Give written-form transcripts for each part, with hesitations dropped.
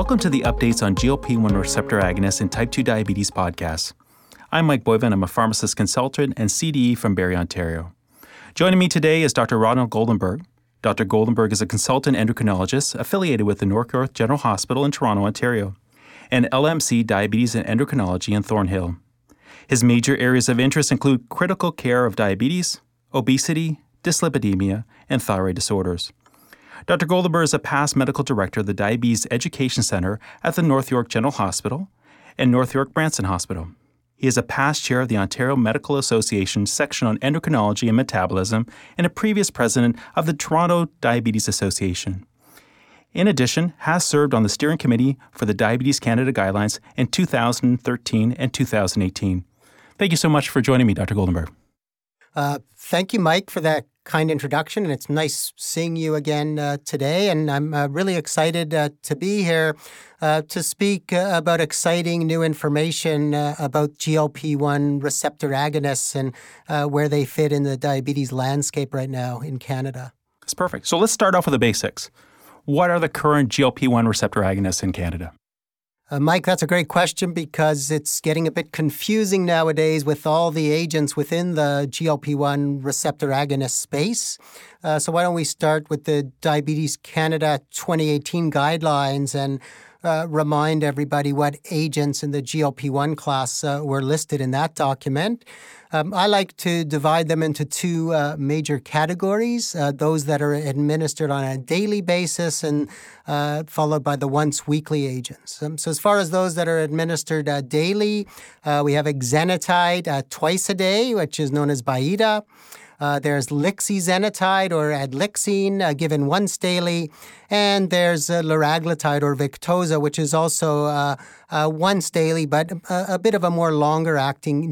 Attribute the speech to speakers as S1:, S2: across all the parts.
S1: Welcome to the Updates on GLP-1 Receptor Agonists in Type 2 Diabetes podcast. I'm Mike Boyvan. I'm a pharmacist consultant and CDE from Barrie, Ontario. Joining me today is Dr. Ronald Goldenberg. Dr. Goldenberg is a consultant endocrinologist affiliated with the North York General Hospital in Toronto, Ontario, and LMC Diabetes and Endocrinology in Thornhill. His major areas of interest include critical care of diabetes, obesity, dyslipidemia, and thyroid disorders. Dr. Goldenberg is a past medical director of the Diabetes Education Center at the North York General Hospital and North York Branson Hospital. He is a past chair of the Ontario Medical Association section on endocrinology and metabolism and a previous president of the Toronto Diabetes Association. In addition, has served on the steering committee for the Diabetes Canada Guidelines in 2013 and 2018. Thank you so much for joining me, Dr. Goldenberg.
S2: Thank you, Mike, for that kind introduction, and it's nice seeing you again today, and I'm really excited to be here to speak about exciting new information about GLP-1 receptor agonists and where they fit in the diabetes landscape right now in Canada.
S1: That's perfect. So let's start off with the basics. What are the current GLP-1 receptor agonists in Canada?
S2: Mike, that's a great question because it's getting a bit confusing nowadays with all the agents within the GLP-1 receptor agonist space. So why don't we start with the Diabetes Canada 2018 guidelines and remind everybody what agents in the GLP-1 class were listed in that document. I like to divide them into two major categories, those that are administered on a daily basis and followed by the once-weekly agents. So as far as those that are administered daily, we have exenatide twice a day, which is known as Byetta. There's lixisenatide or adlixine given once daily, and there's liraglutide or Victoza, which is also once daily, but a bit of a more longer-acting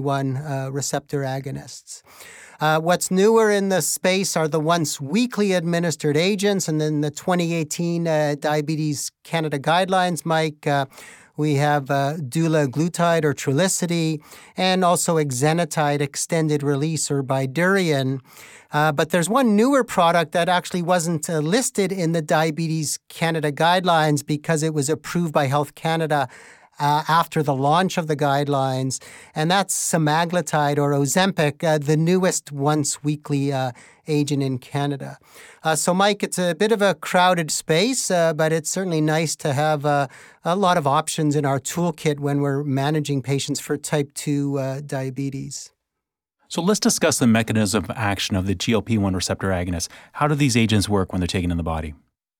S2: GLP-1 receptor agonists. What's newer in the space are the once-weekly administered agents, and then the 2018 Diabetes Canada Guidelines, Mike, we have dulaglutide or Trulicity, and also exenatide extended release or Bydureon. But there's one newer product that actually wasn't listed in the Diabetes Canada Guidelines because it was approved by Health Canada after the launch of the guidelines, and that's semaglutide or Ozempic, the newest once-weekly agent in Canada. So, Mike, it's a bit of a crowded space, but it's certainly nice to have a lot of options in our toolkit when we're managing patients for type 2 diabetes.
S1: So let's discuss the mechanism of action of the GLP-1 receptor agonists. How do these agents work when they're taken in the body?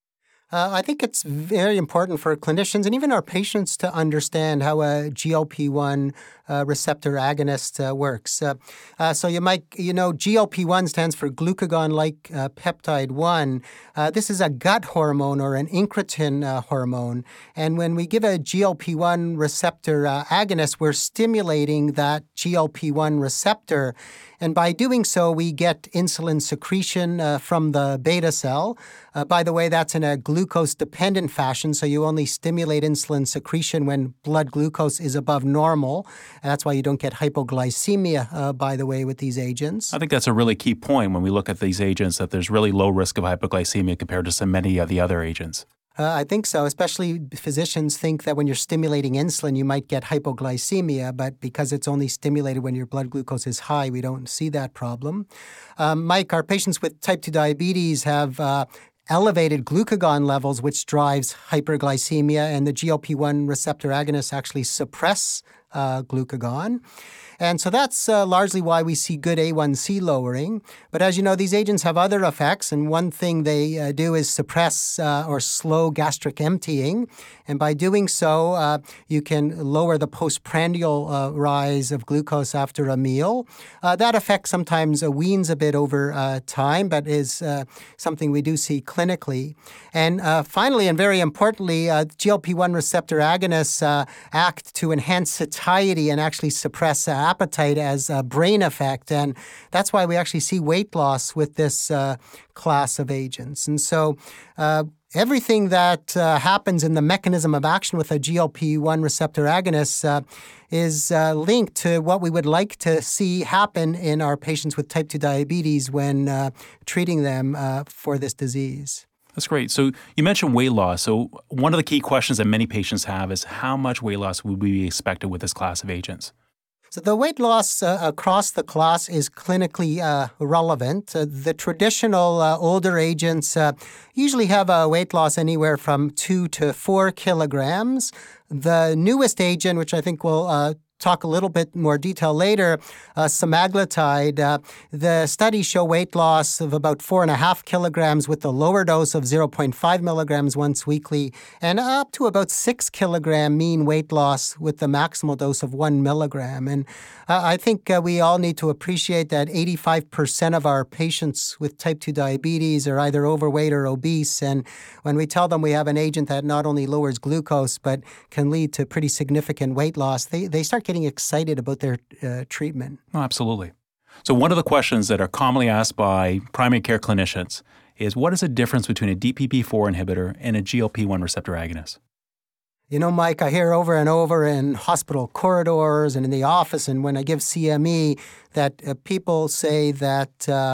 S2: I think it's very important for clinicians and even our patients to understand how a GLP-1 receptor agonist works. So you might, GLP-1 stands for glucagon-like peptide 1. This is a gut hormone or an incretin hormone. And when we give a GLP-1 receptor agonist, we're stimulating that GLP-1 receptor. And by doing so, we get insulin secretion from the beta cell. By the way, that's in a glucose-dependent fashion, so you only stimulate insulin secretion when blood glucose is above normal. And that's why you don't get hypoglycemia, by the way, with these agents.
S1: I think that's a really key point when we look at these agents, that there's really low risk of hypoglycemia compared to so many of the other agents.
S2: I think so, especially physicians think that when you're stimulating insulin, you might get hypoglycemia, but because it's only stimulated when your blood glucose is high, we don't see that problem. Mike, our patients with type 2 diabetes have elevated glucagon levels, which drives hyperglycemia, and the GLP-1 receptor agonists actually suppress glucagon. And so that's largely why we see good A1C lowering. But as you know, these agents have other effects, and one thing they do is suppress or slow gastric emptying. And by doing so, you can lower the postprandial rise of glucose after a meal. That effect sometimes weans a bit over time, but is something we do see clinically. And finally, and very importantly, GLP-1 receptor agonists act to enhance satiety and actually suppress appetite as a brain effect. And that's why we actually see weight loss with this class of agents. And so everything that happens in the mechanism of action with a GLP-1 receptor agonist is linked to what we would like to see happen in our patients with type 2 diabetes when treating them for this disease.
S1: That's great. So you mentioned weight loss. So one of the key questions that many patients have is how much weight loss would we be expected with this class of agents?
S2: So the weight loss across the class is clinically relevant. The traditional older agents usually have a weight loss anywhere from 2 to 4 kilograms. The newest agent, which I think we'll talk a little bit more detail later, semaglutide, the studies show weight loss of about 4.5 kilograms with the lower dose of 0.5 milligrams once weekly, and up to about 6 kilogram mean weight loss with the maximal dose of 1 milligram. And I think we all need to appreciate that 85% of our patients with type 2 diabetes are either overweight or obese. And when we tell them we have an agent that not only lowers glucose but can lead to pretty significant weight loss, they start getting excited about their treatment.
S1: Oh, absolutely. So one of the questions that are commonly asked by primary care clinicians is, what is the difference between a DPP-4 inhibitor and a GLP-1 receptor agonist?
S2: You know, Mike, I hear over and over in hospital corridors and in the office and when I give CME that people say that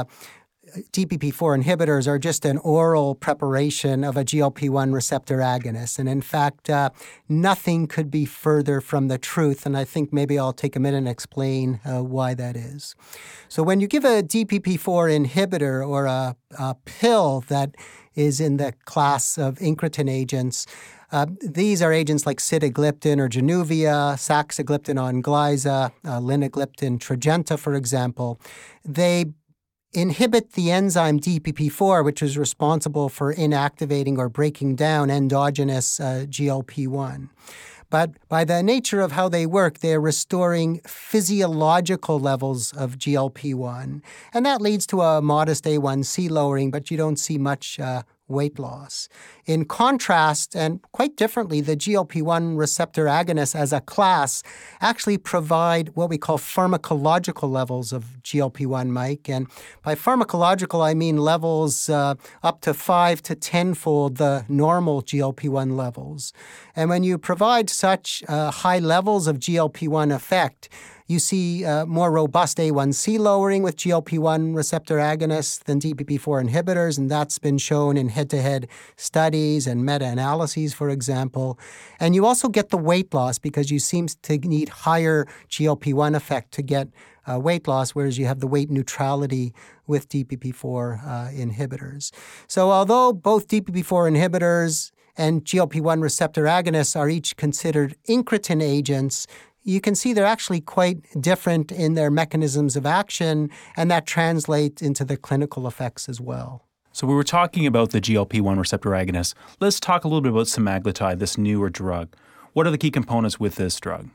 S2: DPP-4 inhibitors are just an oral preparation of a GLP-1 receptor agonist. And in fact, nothing could be further from the truth. And I think maybe I'll take a minute and explain why that is. So when you give a DPP-4 inhibitor or a pill that is in the class of incretin agents, these are agents like sitagliptin or Januvia, saxagliptin Onglyza, linagliptin Tradjenta, for example. They inhibit the enzyme DPP-4, which is responsible for inactivating or breaking down endogenous GLP-1. But by the nature of how they work, they're restoring physiological levels of GLP-1. And that leads to a modest A1C lowering, but you don't see much weight loss. In contrast, and quite differently, the GLP-1 receptor agonists as a class actually provide what we call pharmacological levels of GLP-1, Mike. And by pharmacological, I mean levels up to 5 to 10-fold the normal GLP-1 levels. And when you provide such high levels of GLP-1 effect, you see more robust A1C lowering with GLP-1 receptor agonists than DPP-4 inhibitors, and that's been shown in head-to-head studies and meta-analyses, for example. And you also get the weight loss because you seem to need higher GLP-1 effect to get weight loss, whereas you have the weight neutrality with DPP-4 inhibitors. So although both DPP-4 inhibitors and GLP-1 receptor agonists are each considered incretin agents, you can see they're actually quite different in their mechanisms of action, and that translates into the clinical effects as well.
S1: So we were talking about the GLP-1 receptor agonist. Let's talk a little bit about semaglutide, this newer drug. What are the key components with this drug?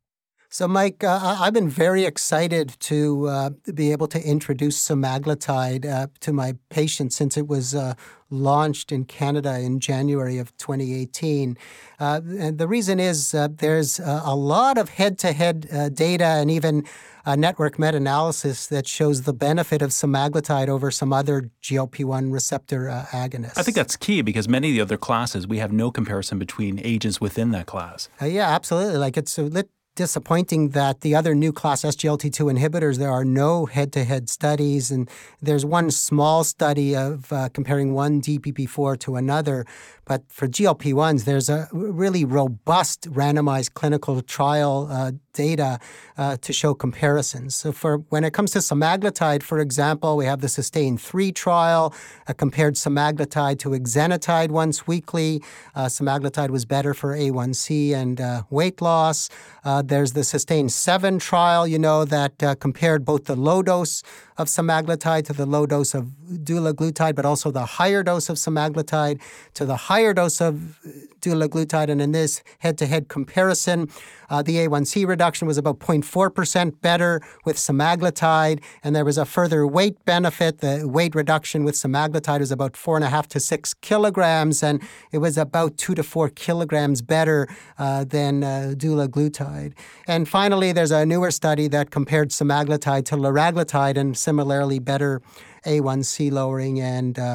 S2: So, Mike, I've been very excited to be able to introduce semaglutide to my patients since it was launched in Canada in January of 2018. And the reason is there's a lot of head-to-head data and even network meta-analysis that shows the benefit of semaglutide over some other GLP-1 receptor agonists.
S1: I think that's key because many of the other classes, we have no comparison between agents within that class.
S2: Yeah, absolutely. Like it's disappointing that the other new class SGLT2 inhibitors, there are no head-to-head studies, and there's one small study of comparing one DPP-4 to another. But for GLP-1s, there's a really robust randomized clinical trial data to show comparisons. So for when it comes to semaglutide, for example, we have the SUSTAIN-3 trial, compared semaglutide to exenatide once weekly. Semaglutide was better for A1C and weight loss. There's the SUSTAIN-7 trial, that compared both the low dose of semaglutide to the low dose of dulaglutide, but also the higher dose of semaglutide to the higher dose of dulaglutide. And in this head-to-head comparison, the A1C reduction was about 0.4% better with semaglutide, and there was a further weight benefit. The weight reduction with semaglutide was about 4.5 to 6 kilograms, and it was about 2 to 4 kilograms better than dulaglutide. And finally, there's a newer study that compared semaglutide to liraglutide and similarly better A1C lowering and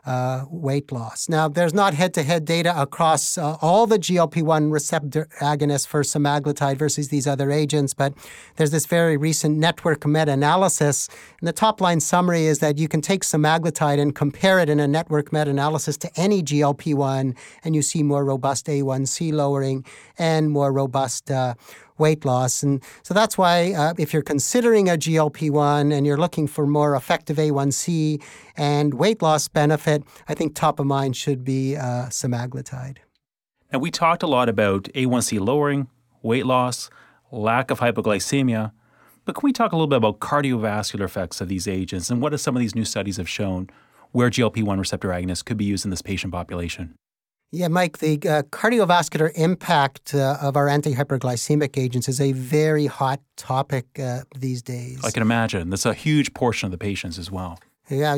S2: weight loss. Now, there's not head-to-head data across all the GLP-1 receptor agonists for semaglutide versus these other agents, but there's this very recent network meta-analysis. And the top-line summary is that you can take semaglutide and compare it in a network meta-analysis to any GLP-1, and you see more robust A1C lowering and more robust weight loss. And so that's why if you're considering a GLP-1 and you're looking for more effective A1C and weight loss benefit, I think top of mind should be semaglutide.
S1: Now, we talked a lot about A1C lowering, weight loss, lack of hypoglycemia, but can we talk a little bit about cardiovascular effects of these agents and what some of these new studies have shown where GLP-1 receptor agonists could be used in this patient population?
S2: Yeah, Mike, the cardiovascular impact of our antihyperglycemic agents is a very hot topic these days.
S1: I can imagine. That's a huge portion of the patients as well.
S2: Yeah,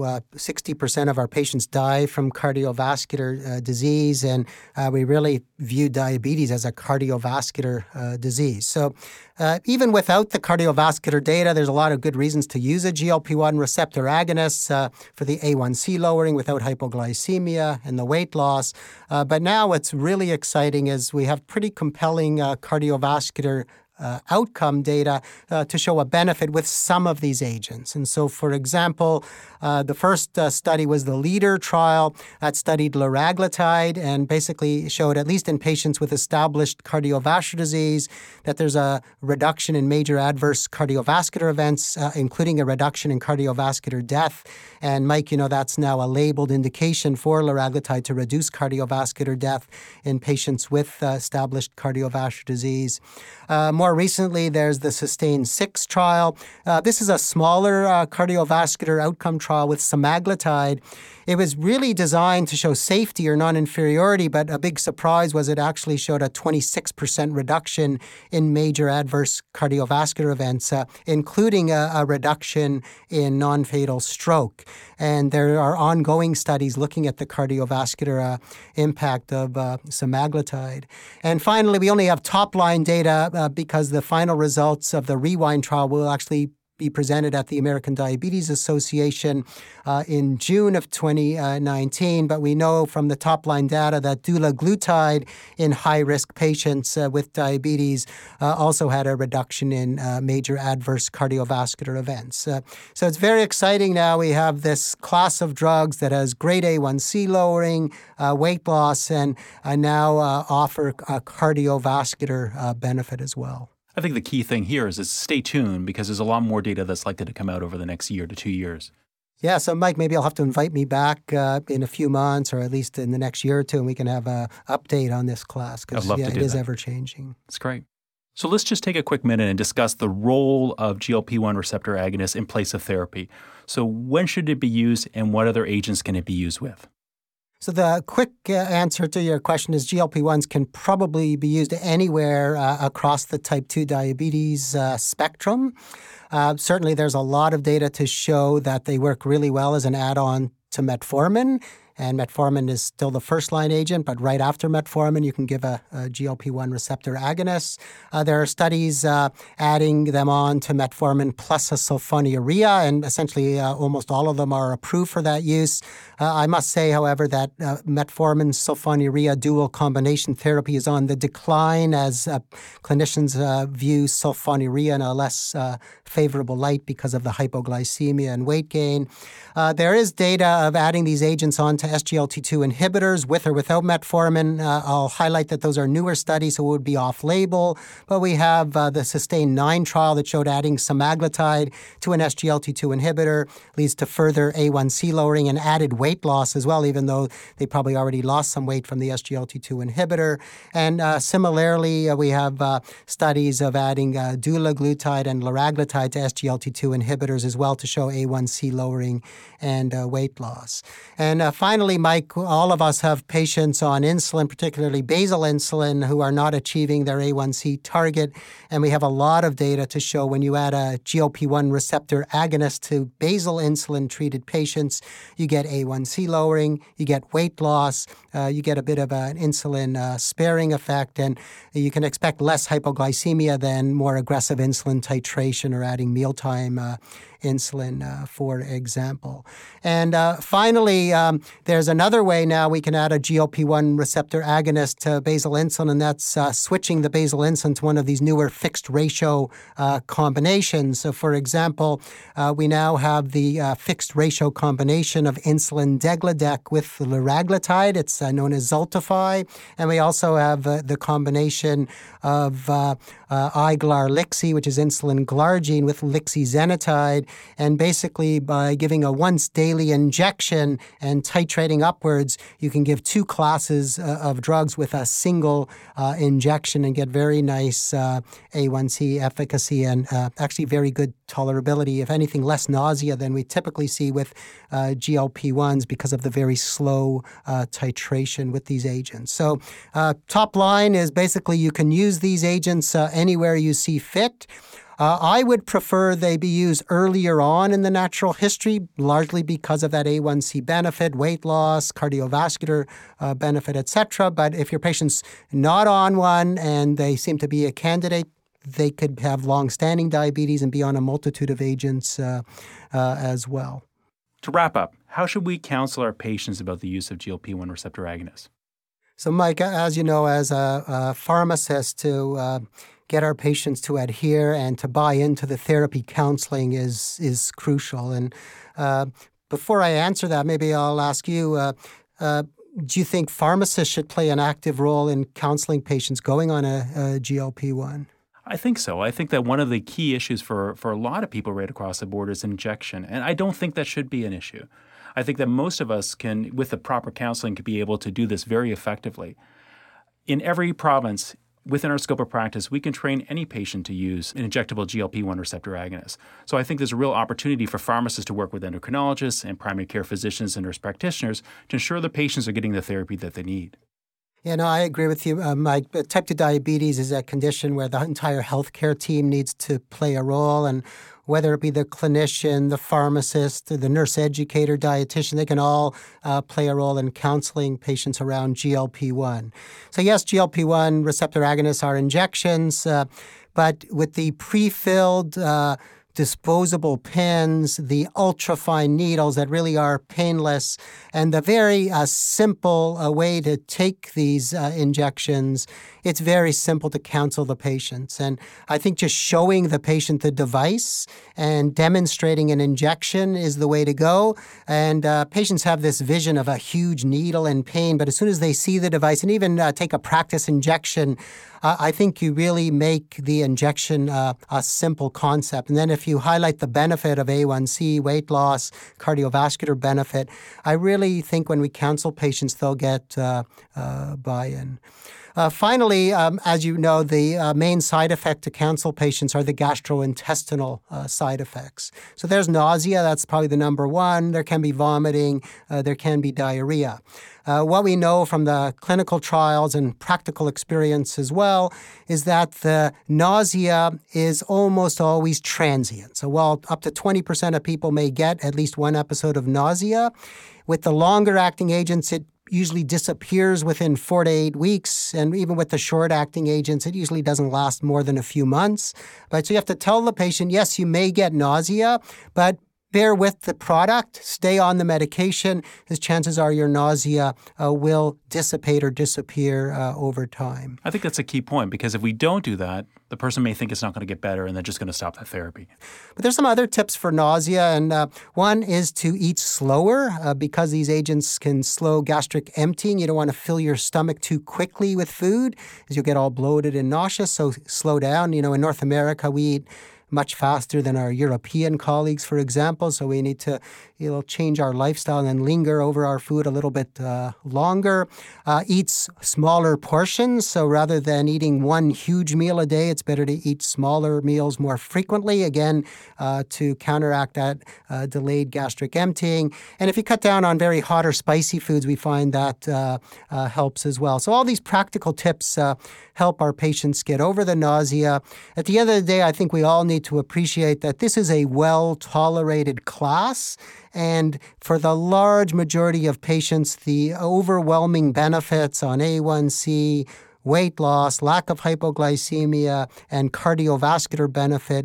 S2: 60% of our patients die from cardiovascular disease, and we really view diabetes as a cardiovascular disease. So even without the cardiovascular data, there's a lot of good reasons to use a GLP-1 receptor agonist for the A1C lowering without hypoglycemia and the weight loss. But now what's really exciting is we have pretty compelling cardiovascular outcome data to show a benefit with some of these agents. And so, for example, the first study was the LEADER trial that studied liraglutide and basically showed, at least in patients with established cardiovascular disease, that there's a reduction in major adverse cardiovascular events, including a reduction in cardiovascular death. And Mike, that's now a labeled indication for liraglutide to reduce cardiovascular death in patients with established cardiovascular disease. More recently, there's the SUSTAIN-6 trial. This is a smaller cardiovascular outcome trial with semaglutide. It was really designed to show safety or non-inferiority, but a big surprise was it actually showed a 26% reduction in major adverse cardiovascular events, including a reduction in non-fatal stroke. And there are ongoing studies looking at the cardiovascular impact of semaglutide. And finally, we only have top-line data because the final results of the REWIND trial will actually be presented at the American Diabetes Association in June of 2019. But we know from the top-line data that dulaglutide in high-risk patients with diabetes also had a reduction in major adverse cardiovascular events. So it's very exciting now. We have this class of drugs that has great A1C lowering, weight loss, and now offer a cardiovascular benefit as well.
S1: I think the key thing here is stay tuned because there's a lot more data that's likely to come out over the next year to 2 years.
S2: Yeah, so Mike, maybe I'll have to invite me back in a few months or at least in the next year or two, and we can have an update on this class because it is ever-changing.
S1: That's great. So let's just take a quick minute and discuss the role of GLP-1 receptor agonists in place of therapy. So when should it be used and what other agents can it be used with?
S2: So the quick answer to your question is GLP-1s can probably be used anywhere across the type 2 diabetes spectrum. Certainly, there's a lot of data to show that they work really well as an add-on to metformin. And metformin is still the first-line agent, but right after metformin, you can give a GLP-1 receptor agonist. There are studies adding them on to metformin plus a sulfonylurea, and essentially almost all of them are approved for that use. I must say, however, that metformin-sulfonylurea dual combination therapy is on the decline as clinicians view sulfonylurea in a less favorable light because of the hypoglycemia and weight gain. There is data of adding these agents on to SGLT2 inhibitors with or without metformin. I'll highlight that those are newer studies, so it would be off-label. But we have the SUSTAIN-9 trial that showed adding semaglutide to an SGLT2 inhibitor leads to further A1C lowering and added weight loss as well, even though they probably already lost some weight from the SGLT2 inhibitor. And similarly, we have studies of adding dulaglutide and liraglutide to SGLT2 inhibitors as well to show A1C lowering and weight loss. And finally, Mike, all of us have patients on insulin, particularly basal insulin, who are not achieving their A1C target. And we have a lot of data to show when you add a GLP-1 receptor agonist to basal insulin-treated patients, you get A1C lowering, you get weight loss, you get a bit of an insulin sparing effect, and you can expect less hypoglycemia than more aggressive insulin titration or adding mealtime insulin, for example. And finally, there's another way now we can add a GLP-1 receptor agonist to basal insulin, and that's switching the basal insulin to one of these newer fixed ratio combinations. So, for example, we now have the fixed ratio combination of insulin degludec with liraglutide. It's known as Xultophy. And we also have the combination of iglar-lixi, which is insulin glargine, with lixi-zenatide. And basically, by giving a once-daily injection and titrating upwards, you can give two classes of drugs with a single injection and get very nice A1C efficacy and actually very good tolerability, if anything, less nausea than we typically see with GLP-1s because of the very slow titration with these agents. So top line is basically you can use these agents anywhere you see fit. I would prefer they be used earlier on in the natural history, largely because of that A1C benefit, weight loss, cardiovascular benefit, etc. But if your patient's not on one and they seem to be a candidate, they could have long-standing diabetes and be on a multitude of agents as well.
S1: To wrap up, how should we counsel our patients about the use of GLP-1 receptor agonists?
S2: So, Mike, as you know, as a pharmacist, to get our patients to adhere and to buy into the therapy counseling is crucial. And before I answer that, maybe I'll ask you, do you think pharmacists should play an active role in counseling patients going on a GLP-1?
S1: I think so. I think that one of the key issues for a lot of people right across the board is injection. And I don't think that should be an issue. I think that most of us can, with the proper counseling, could be able to do this very effectively. In every province, within our scope of practice, we can train any patient to use an injectable GLP-1 receptor agonist. So I think there's a real opportunity for pharmacists to work with endocrinologists and primary care physicians and nurse practitioners to ensure the patients are getting the therapy that they need.
S2: Yeah, no, I agree with you, Mike. But type 2 diabetes is a condition where the entire healthcare team needs to play a role. And whether it be the clinician, the pharmacist, the nurse educator, dietitian, they can all play a role in counseling patients around GLP-1. So yes, GLP-1 receptor agonists are injections, but with the pre-filled disposable pens, the ultra-fine needles that really are painless, and the very simple way to take these injections, it's very simple to counsel the patients. And I think just showing the patient the device and demonstrating an injection is the way to go. And patients have this vision of a huge needle and pain, but as soon as they see the device and even take a practice injection, I think you really make the injection a simple concept. And then if you highlight the benefit of A1C, weight loss, cardiovascular benefit, I really think when we counsel patients, they'll get buy-in. Finally, as you know, the main side effect to counsel patients are the gastrointestinal side effects. So there's nausea, that's probably the number one. There can be vomiting, there can be diarrhea. What we know from the clinical trials and practical experience as well is that the nausea is almost always transient. So while up to 20% of people may get at least one episode of nausea, with the longer-acting agents, it usually disappears within 4 to 8 weeks. And even with the short-acting agents, it usually doesn't last more than a few months. But so you have to tell the patient, yes, you may get nausea, but bear with the product, stay on the medication, as chances are your nausea will dissipate or disappear over time.
S1: I think that's a key point, because if we don't do that, the person may think it's not going to get better and they're just going to stop that therapy. But
S2: there's some other tips for nausea, and one is to eat slower because these agents can slow gastric emptying. You don't want to fill your stomach too quickly with food as you'll get all bloated and nauseous, so slow down. You know, in North America, we eat much faster than our European colleagues, for example. So we need to change our lifestyle and then linger over our food a little bit longer. Eat smaller portions. So rather than eating one huge meal a day, it's better to eat smaller meals more frequently, again, to counteract that delayed gastric emptying. And if you cut down on very hot or spicy foods, we find that helps as well. So all these practical tips help our patients get over the nausea. At the end of the day, I think we all need to appreciate that this is a well-tolerated class. And for the large majority of patients, the overwhelming benefits on A1C, weight loss, lack of hypoglycemia, and cardiovascular benefit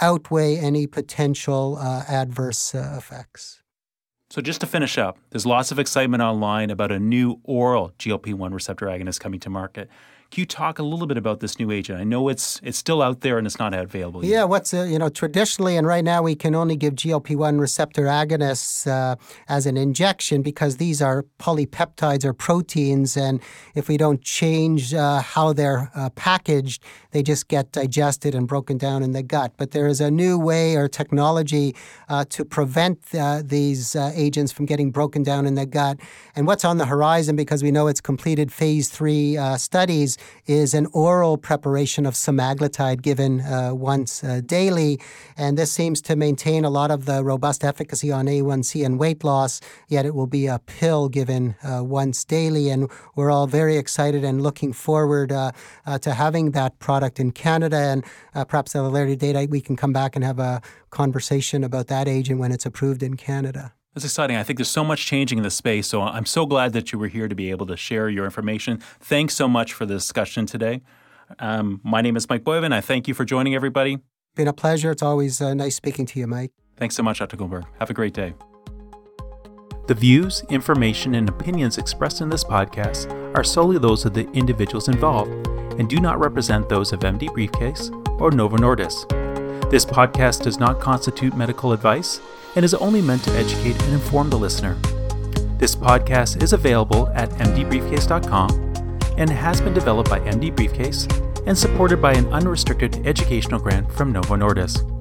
S2: outweigh any potential adverse effects.
S1: So just to finish up, there's lots of excitement online about a new oral GLP-1 receptor agonist coming to market. Can you talk a little bit about this new agent? I know it's still out there and it's not available yet.
S2: Yeah, traditionally and right now we can only give GLP-1 receptor agonists as an injection because these are polypeptides or proteins, and if we don't change how they're packaged, they just get digested and broken down in the gut. But there is a new way or technology to prevent these agents from getting broken down in the gut. And what's on the horizon, because we know it's completed phase 3 studies, is an oral preparation of semaglutide given once daily. And this seems to maintain a lot of the robust efficacy on A1C and weight loss, yet it will be a pill given once daily. And we're all very excited and looking forward to having that product in Canada. And perhaps at a later date, we can come back and have a conversation about that agent when it's approved in Canada.
S1: That's exciting. I think there's so much changing in the space, so I'm so glad that you were here to be able to share your information. Thanks so much for the discussion today. My name is Mike Boivin. I thank you for joining everybody.
S2: Been a pleasure. It's always nice speaking to you, Mike.
S1: Thanks so much, Dr. Goldberg. Have a great day. The views, information, and opinions expressed in this podcast are solely those of the individuals involved and do not represent those of MD Briefcase or Novo Nordisk. This podcast does not constitute medical advice and is only meant to educate and inform the listener. This podcast is available at mdbriefcase.com and has been developed by MD Briefcase and supported by an unrestricted educational grant from Novo Nordisk.